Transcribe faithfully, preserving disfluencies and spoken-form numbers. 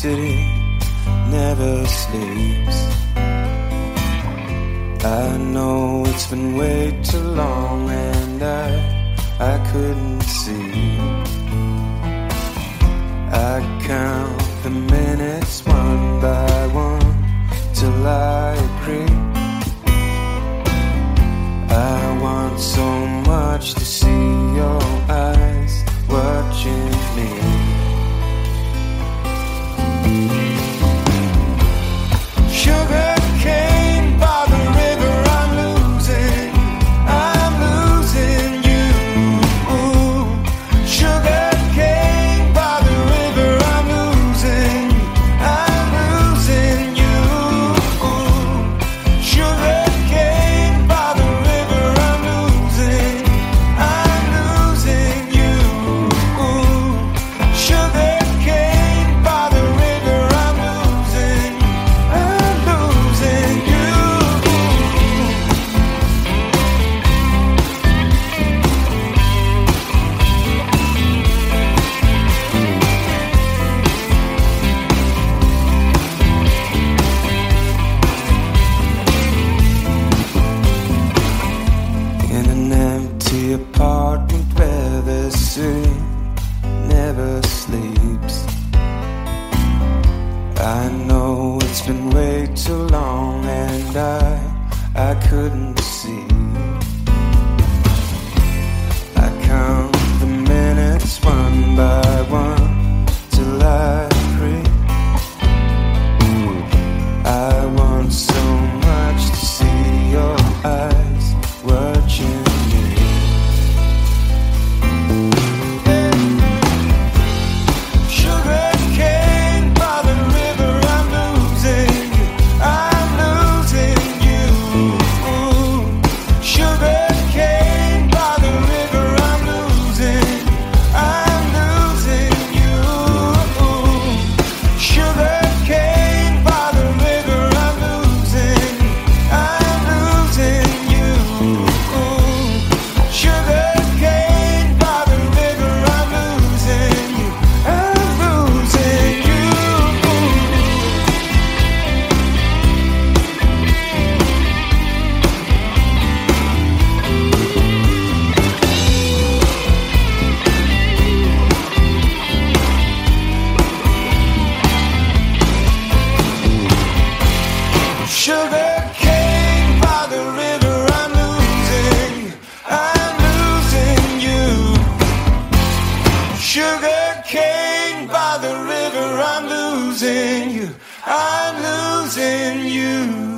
city never sleeps. I know it's been way too long and I, I couldn't see. I count the minutes one by one till I agree. I want so much to see your eyes watching me. Sugar cane by the river, I'm losing, I'm losing you. Ooh. Sugar cane by the river, I'm losing, I'm losing you. Ooh. Sugar cane by the river, I'm losing, I'm losing you. Ooh. Sugar cane by the river, I'm losing, I'm losing you. In an empty apartment where the city never sleeps. I know it's been way too long and I, I couldn't see. I count the minutes one by one till I agree. I want so much to see your eyes watching me. Sugar cane by the river, I'm losing, I'm losing you. Ooh. Sugar cane by the river, I'm losing, I'm losing you. Ooh. Sugar cane by the river, I'm losing, I'm losing you. Ooh. Sugar cane by the river, I'm losing you, I'm losing you. Sugar cane by the river, I'm losing, I'm losing you. Sugar cane by the river, I'm losing you, I'm losing you.